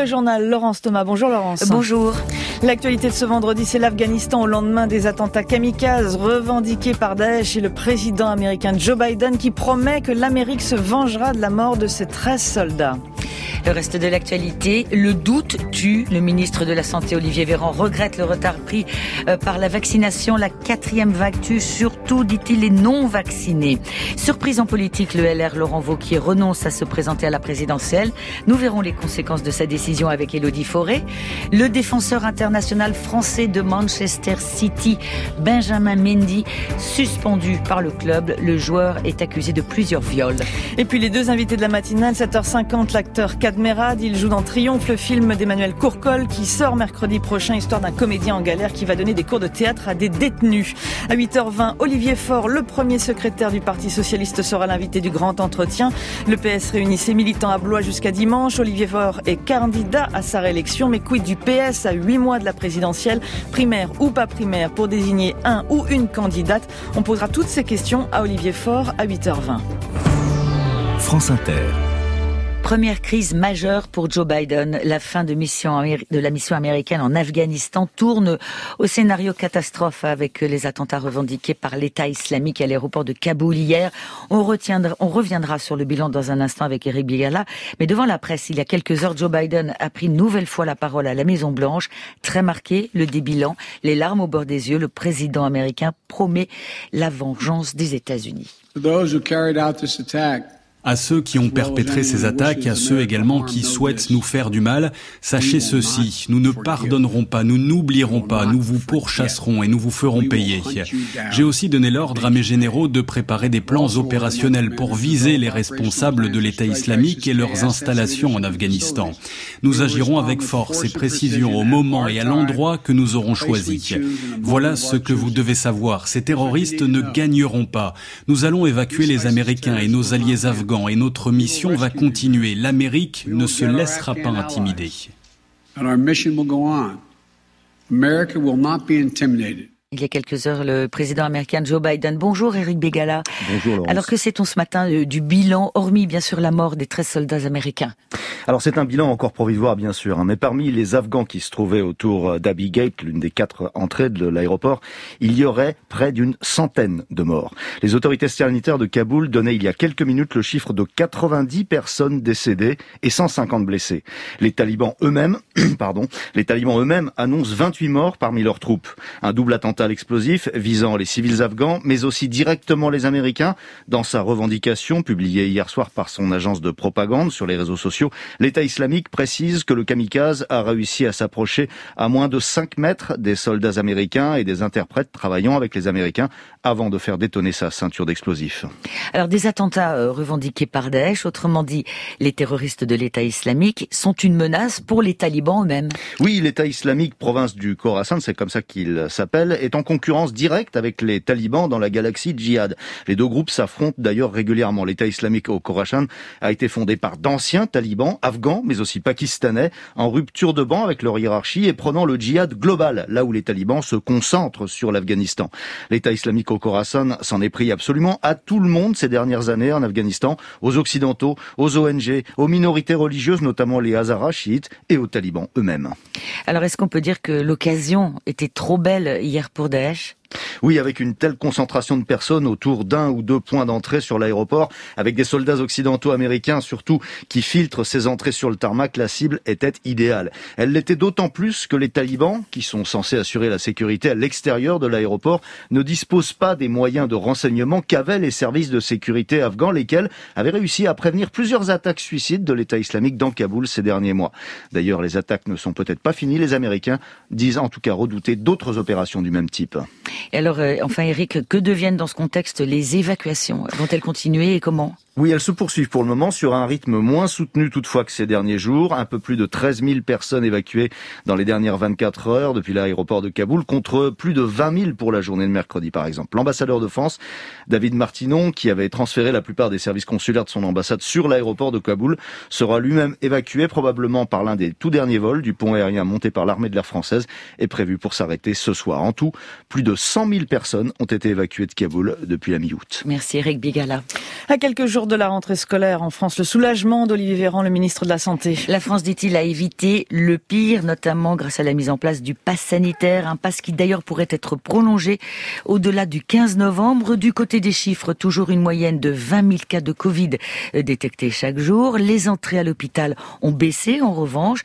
journal, Laurence Thomas. Bonjour Laurence. Bonjour. L'actualité de ce vendredi, c'est l'Afghanistan au lendemain des attentats kamikazes revendiqués par Daesh et le président américain Joe Biden qui promet que l'Amérique se vengera de la mort de ses 13 soldats. Le reste de l'actualité, le doute tue. Le ministre de la Santé, Olivier Véran, regrette le retard pris par la vaccination. La 4e vague tue surtout, dit-il, les non-vaccinés. Surprise en politique, le LR Laurent Wauquiez renonce à se présenter à la présidentielle. Nous verrons les conséquences de sa décision avec Élodie Fauré. Le défenseur international français de Manchester City, Benjamin Mendy, suspendu par le club. Le joueur est accusé de plusieurs viols. Et puis les deux invités de la matinale, 7h50, l'acteur Merad, il joue dans Triomphe, le film d'Emmanuel Courcol qui sort mercredi prochain, histoire d'un comédien en galère qui va donner des cours de théâtre à des détenus. À 8h20, Olivier Faure, le premier secrétaire du Parti Socialiste, sera l'invité du grand entretien. Le PS réunit ses militants à Blois jusqu'à dimanche. Olivier Faure est candidat à sa réélection, mais quid du PS à 8 mois de la présidentielle, primaire ou pas primaire, pour désigner un ou une candidate? On posera toutes ces questions à Olivier Faure à 8h20. France Inter. Première crise majeure pour Joe Biden. La fin de la mission américaine en Afghanistan tourne au scénario catastrophe avec les attentats revendiqués par l'État islamique à l'aéroport de Kaboul hier. On reviendra sur le bilan dans un instant avec Eric Bigala. Mais devant la presse, il y a quelques heures, Joe Biden a pris une nouvelle fois la parole à la Maison-Blanche. Très marqué, le débilan, les larmes au bord des yeux. Le président américain promet la vengeance des États-Unis. À ceux qui ont perpétré ces attaques, à ceux également qui souhaitent nous faire du mal, sachez ceci, nous ne pardonnerons pas, nous n'oublierons pas, nous vous pourchasserons et nous vous ferons payer. J'ai aussi donné l'ordre à mes généraux de préparer des plans opérationnels pour viser les responsables de l'État islamique et leurs installations en Afghanistan. Nous agirons avec force et précision au moment et à l'endroit que nous aurons choisi. Voilà ce que vous devez savoir, ces terroristes ne gagneront pas. Nous allons évacuer les Américains et nos alliés afghans. Et notre mission va continuer. L'Amérique ne se laissera pas intimider. Il y a quelques heures, le président américain Joe Biden. Bonjour Eric Bégala. Bonjour Laurence. Alors que sait-on ce matin du bilan, hormis bien sûr la mort des 13 soldats américains? Alors c'est un bilan encore provisoire bien sûr, mais parmi les Afghans qui se trouvaient autour d'Abbey Gate, l'une des 4 entrées de l'aéroport, il y aurait près d'une centaine de morts. Les autorités sanitaires de Kaboul donnaient il y a quelques minutes le chiffre de 90 personnes décédées et 150 blessés. Les talibans eux-mêmes annoncent 28 morts parmi leurs troupes. Un double attentat à l'explosif visant les civils afghans, mais aussi directement les Américains. Dans sa revendication publiée hier soir par son agence de propagande sur les réseaux sociaux, l'État islamique précise que le kamikaze a réussi à s'approcher à moins de 5 mètres des soldats américains et des interprètes travaillant avec les Américains avant de faire détonner sa ceinture d'explosifs. Alors des attentats revendiqués par Daesh, autrement dit, les terroristes de l'État islamique sont une menace pour les talibans eux-mêmes. Oui, l'État islamique, province du Khorasan, c'est comme ça qu'il s'appelle, est en concurrence directe avec les talibans dans la galaxie djihad. Les deux groupes s'affrontent d'ailleurs régulièrement. L'État islamique au Khorasan a été fondé par d'anciens talibans afghans, mais aussi pakistanais, en rupture de banc avec leur hiérarchie et prenant le djihad global, là où les talibans se concentrent sur l'Afghanistan. L'État islamique au Khorasan s'en est pris absolument à tout le monde ces dernières années en Afghanistan, aux occidentaux, aux ONG, aux minorités religieuses, notamment les Hazaras chiites, et aux talibans eux-mêmes. Alors est-ce qu'on peut dire que l'occasion était trop belle hier pour Daesh ? Oui, avec une telle concentration de personnes autour d'un ou deux points d'entrée sur l'aéroport, avec des soldats occidentaux américains surtout qui filtrent ces entrées sur le tarmac, la cible était idéale. Elle l'était d'autant plus que les talibans, qui sont censés assurer la sécurité à l'extérieur de l'aéroport, ne disposent pas des moyens de renseignement qu'avaient les services de sécurité afghans, lesquels avaient réussi à prévenir plusieurs attaques suicides de l'État islamique dans Kaboul ces derniers mois. D'ailleurs, les attaques ne sont peut-être pas finies. Les Américains disent en tout cas redouter d'autres opérations du même type. Et alors, enfin Eric, que deviennent dans ce contexte les évacuations? Vont-elles continuer et comment? Oui, elles se poursuivent pour le moment sur un rythme moins soutenu toutefois que ces derniers jours. Un peu plus de 13 000 personnes évacuées dans les dernières 24 heures depuis l'aéroport de Kaboul, contre plus de 20 000 pour la journée de mercredi par exemple. L'ambassadeur de France, David Martinon, qui avait transféré la plupart des services consulaires de son ambassade sur l'aéroport de Kaboul, sera lui-même évacué probablement par l'un des tout derniers vols du pont aérien monté par l'armée de l'air française et prévu pour s'arrêter ce soir. En tout, plus de 100 000 personnes ont été évacuées de Kaboul depuis la mi-août. Merci Eric Bigala. À quelques jours de la rentrée scolaire en France. Le soulagement d'Olivier Véran, le ministre de la Santé. La France, dit-il, a évité le pire, notamment grâce à la mise en place du pass sanitaire, un pass qui d'ailleurs pourrait être prolongé au-delà du 15 novembre. Du côté des chiffres, toujours une moyenne de 20 000 cas de Covid détectés chaque jour. Les entrées à l'hôpital ont baissé, en revanche,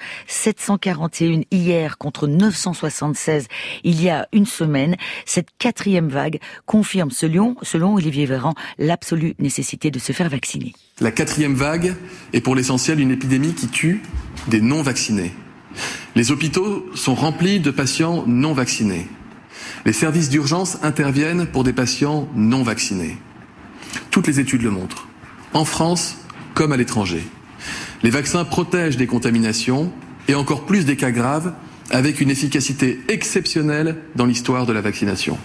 741 hier contre 976 il y a une semaine. Cette 4e vague confirme, selon Olivier Véran, l'absolue nécessité de se faire vacciner. La 4e vague est pour l'essentiel une épidémie qui tue des non-vaccinés. Les hôpitaux sont remplis de patients non vaccinés. Les services d'urgence interviennent pour des patients non vaccinés. Toutes les études le montrent, en France comme à l'étranger. Les vaccins protègent des contaminations et encore plus des cas graves, avec une efficacité exceptionnelle dans l'histoire de la vaccination.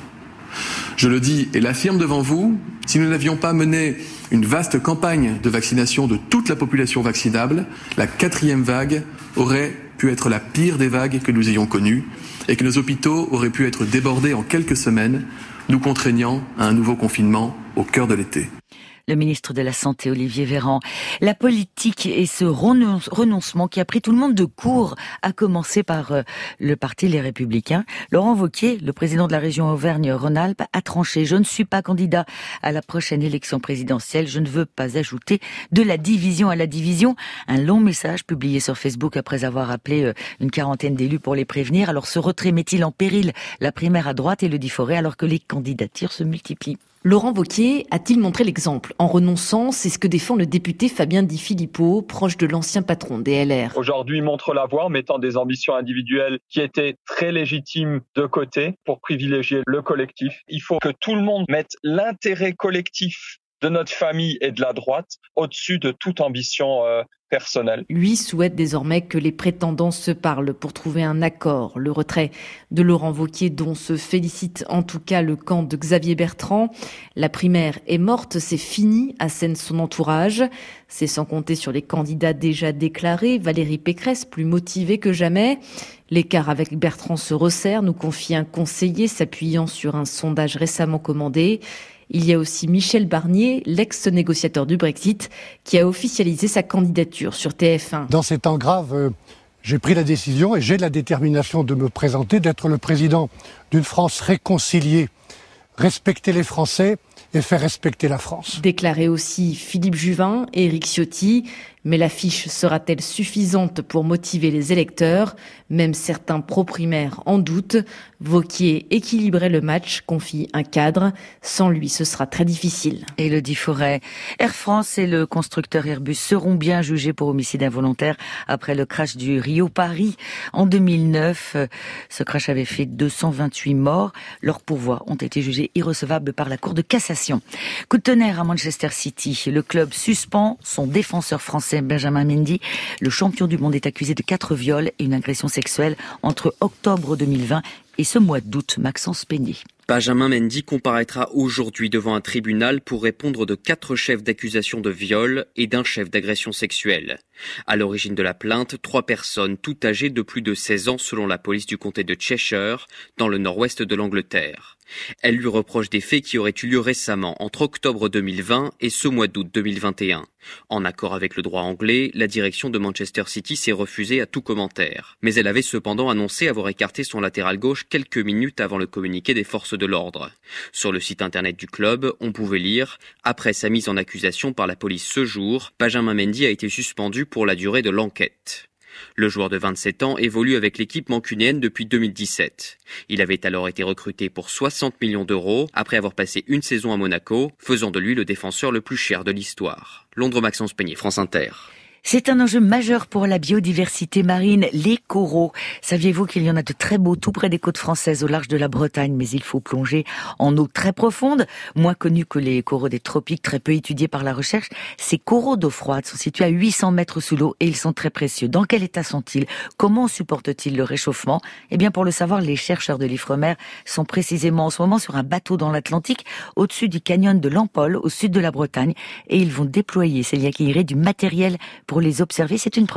Je le dis et l'affirme devant vous, si nous n'avions pas mené une vaste campagne de vaccination de toute la population vaccinable, la 4e vague aurait pu être la pire des vagues que nous ayons connues et que nos hôpitaux auraient pu être débordés en quelques semaines, nous contraignant à un nouveau confinement au cœur de l'été. Le ministre de la Santé, Olivier Véran. La politique et ce renoncement qui a pris tout le monde de court, à commencer par le parti Les Républicains. Laurent Wauquiez, le président de la région Auvergne-Rhône-Alpes, a tranché. Je ne suis pas candidat à la prochaine élection présidentielle. Je ne veux pas ajouter de la division à la division. Un long message publié sur Facebook après avoir appelé une quarantaine d'élus pour les prévenir. Alors ce retrait met-il en péril la primaire à droite et le Forêt alors que les candidatures se multiplient? Laurent Wauquiez a-t-il montré l'exemple en renonçant? C'est ce que défend le député Fabien Di Filippo, proche de l'ancien patron des LR. Aujourd'hui, il montre la voie en mettant des ambitions individuelles qui étaient très légitimes de côté pour privilégier le collectif. Il faut que tout le monde mette l'intérêt collectif de notre famille et de la droite au-dessus de toute ambition personnelle. Lui souhaite désormais que les prétendants se parlent pour trouver un accord. Le retrait de Laurent Wauquiez, dont se félicite en tout cas le camp de Xavier Bertrand. La primaire est morte, c'est fini, assène son entourage. C'est sans compter sur les candidats déjà déclarés. Valérie Pécresse, plus motivée que jamais. L'écart avec Bertrand se resserre, nous confie un conseiller s'appuyant sur un sondage récemment commandé. Il y a aussi Michel Barnier, l'ex-négociateur du Brexit, qui a officialisé sa candidature sur TF1. Dans ces temps graves, j'ai pris la décision et j'ai la détermination de me présenter, d'être le président d'une France réconciliée, respecter les Français et faire respecter la France. Déclaré aussi Philippe Juvin et Éric Ciotti. Mais l'affiche sera-t-elle suffisante pour motiver les électeurs? Même certains pro-primaires en doutent. Wauquiez équilibrait le match, confie un cadre. Sans lui, ce sera très difficile. Élodie Forêt. Air France et le constructeur Airbus seront bien jugés pour homicide involontaire après le crash du Rio-Paris en 2009. Ce crash avait fait 228 morts. Leurs pourvois ont été jugés irrecevables par la Cour de cassation. Coup de tonnerre à Manchester City. Le club suspend son défenseur français Benjamin Mendy. Le champion du monde est accusé de 4 viols et une agression sexuelle entre octobre 2020 et ce mois d'août. Maxence Peigné. Benjamin Mendy comparaîtra aujourd'hui devant un tribunal pour répondre de 4 chefs d'accusation de viol et d'un chef d'agression sexuelle. À l'origine de la plainte, 3 personnes, toutes âgées de plus de 16 ans selon la police du comté de Cheshire, dans le nord-ouest de l'Angleterre. Elle lui reproche des faits qui auraient eu lieu récemment entre octobre 2020 et ce mois d'août 2021. En accord avec le droit anglais, la direction de Manchester City s'est refusée à tout commentaire. Mais elle avait cependant annoncé avoir écarté son latéral gauche quelques minutes avant le communiqué des forces de l'ordre. Sur le site internet du club, on pouvait lire « Après sa mise en accusation par la police ce jour, Benjamin Mendy a été suspendu pour la durée de l'enquête ». Le joueur de 27 ans évolue avec l'équipe mancunienne depuis 2017. Il avait alors été recruté pour 60 millions d'euros après avoir passé une saison à Monaco, faisant de lui le défenseur le plus cher de l'histoire. Londres, Maxence Peigné, France Inter. C'est un enjeu majeur pour la biodiversité marine, les coraux. Saviez-vous qu'il y en a de très beaux tout près des côtes françaises au large de la Bretagne, mais il faut plonger en eau très profonde, moins connus que les coraux des tropiques, très peu étudiés par la recherche. Ces coraux d'eau froide sont situés à 800 mètres sous l'eau et ils sont très précieux. Dans quel état sont-ils? Comment supportent-ils le réchauffement? Eh bien, pour le savoir, les chercheurs de l'Ifremer sont précisément en ce moment sur un bateau dans l'Atlantique, au-dessus du canyon de Lampol, au sud de la Bretagne, et ils vont déployer, Célia Quiré, du matériel pour les observer. C'est une première.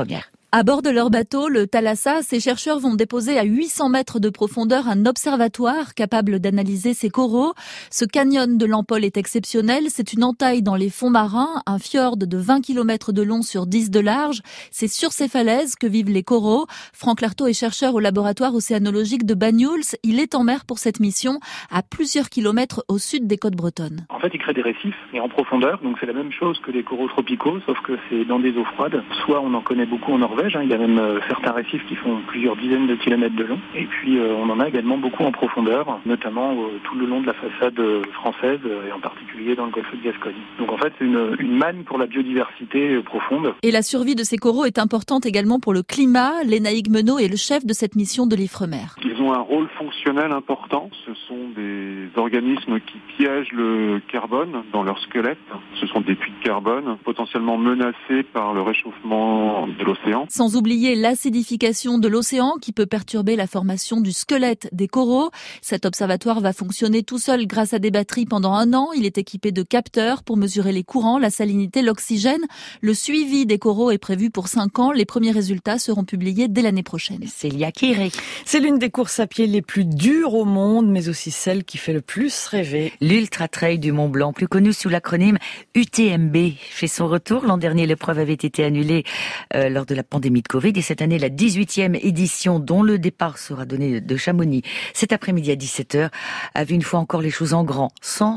À bord de leur bateau, le Thalassa, ces chercheurs vont déposer à 800 mètres de profondeur un observatoire capable d'analyser ces coraux. Ce canyon de l'Ampol est exceptionnel. C'est une entaille dans les fonds marins, un fjord de 20 km de long sur 10 de large. C'est sur ces falaises que vivent les coraux. Franck Lartaud est chercheur au laboratoire océanologique de Banyuls. Il est en mer pour cette mission, à plusieurs kilomètres au sud des côtes bretonnes. En fait, il crée des récifs, et en profondeur, donc c'est la même chose que les coraux tropicaux, sauf que c'est dans des eaux froides. Soit on en connaît beaucoup en Norvège, il y a même certains récifs qui font plusieurs dizaines de kilomètres de long, et puis on en a également beaucoup en profondeur, notamment tout le long de la façade française, et en particulier dans le golfe de Gascogne. Donc en fait, c'est une manne pour la biodiversité profonde. Et la survie de ces coraux est importante également pour le climat. Léna Higuemenot est le chef de cette mission de l'Ifremer. Ils ont un rôle fonctionnel important. Ce sont des organismes qui piègent le carbone dans leur squelette. Ce sont des puits de carbone potentiellement menacés par le réchauffement de l'océan. Sans oublier l'acidification de l'océan qui peut perturber la formation du squelette des coraux. Cet observatoire va fonctionner tout seul grâce à des batteries pendant 1 an. Il est équipé de capteurs pour mesurer les courants, la salinité, l'oxygène. Le suivi des coraux est prévu pour 5 ans. Les premiers résultats seront publiés dès l'année prochaine. Célia Kiré. C'est l'une des courses à pied les plus dures au monde, mais aussi celle qui fait le plus rêver. L'Ultra Trail du Mont Blanc, plus connu sous l'acronyme UTMB, fait son retour. L'an dernier, l'épreuve avait été annulée lors de la pandémie de Covid. Et cette année, la 18e édition, dont le départ sera donné de Chamonix cet après-midi à 17h, a vu une fois encore les choses en grand.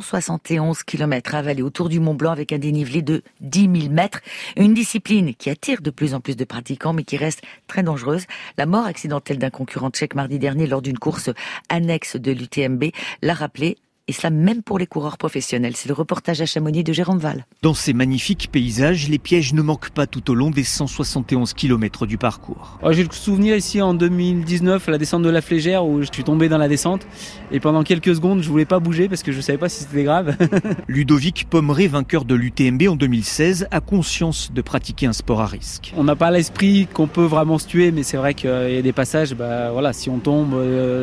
171 km à avaler autour du Mont Blanc avec un dénivelé de 10 000 mètres. Une discipline qui attire de plus en plus de pratiquants, mais qui reste très dangereuse. La mort accidentelle d'un concurrent tchèque mardi dernier lors d'une course annexe de l'UTMB l'a rappelé. Et cela même pour les coureurs professionnels. C'est le reportage à Chamonix de Jérôme Val. Dans ces magnifiques paysages, les pièges ne manquent pas tout au long des 171 km du parcours. J'ai le souvenir ici en 2019, la descente de la Flégère, où je suis tombé dans la descente. Et pendant quelques secondes, je voulais pas bouger parce que je savais pas si c'était grave. Ludovic Pommeret, vainqueur de l'UTMB en 2016, a conscience de pratiquer un sport à risque. On n'a pas l'esprit qu'on peut vraiment se tuer, mais c'est vrai qu'il y a des passages, si on tombe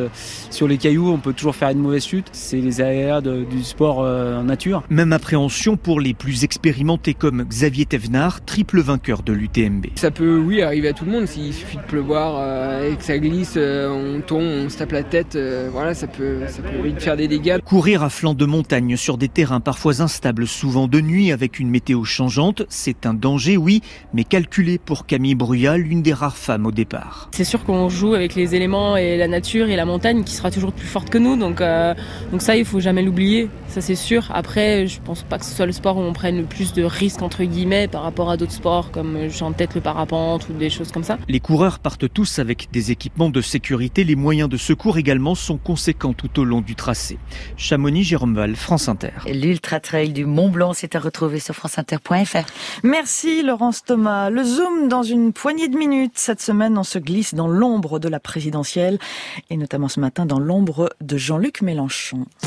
sur les cailloux, on peut toujours faire une mauvaise chute. C'est les du sport en nature. Même appréhension pour les plus expérimentés comme Xavier Thévenard, triple vainqueur de l'UTMB. Ça peut, arriver à tout le monde. S'il suffit de pleuvoir et que ça glisse, on tombe, on se tape la tête, ça peut vite faire des dégâts. Courir à flanc de montagne sur des terrains parfois instables, souvent de nuit avec une météo changeante, c'est un danger, oui, mais calculé pour Camille Bruyat, l'une des rares femmes au départ. C'est sûr qu'on joue avec les éléments et la nature et la montagne qui sera toujours plus forte que nous, donc ça, il faut jamais l'oublier, ça c'est sûr. Après, je pense pas que ce soit le sport où on prenne le plus de risques entre guillemets par rapport à d'autres sports comme j'ai en tête le parapente ou des choses comme ça. Les coureurs partent tous avec des équipements de sécurité. Les moyens de secours également sont conséquents tout au long du tracé. Chamonix, Jérôme Val, France Inter. L'Ultra Trail du Mont Blanc, c'est à retrouver sur franceinter.fr. Merci Laurence Thomas. Le Zoom dans une poignée de minutes. Cette semaine, on se glisse dans l'ombre de la présidentielle et notamment ce matin dans l'ombre de Jean-Luc Mélenchon.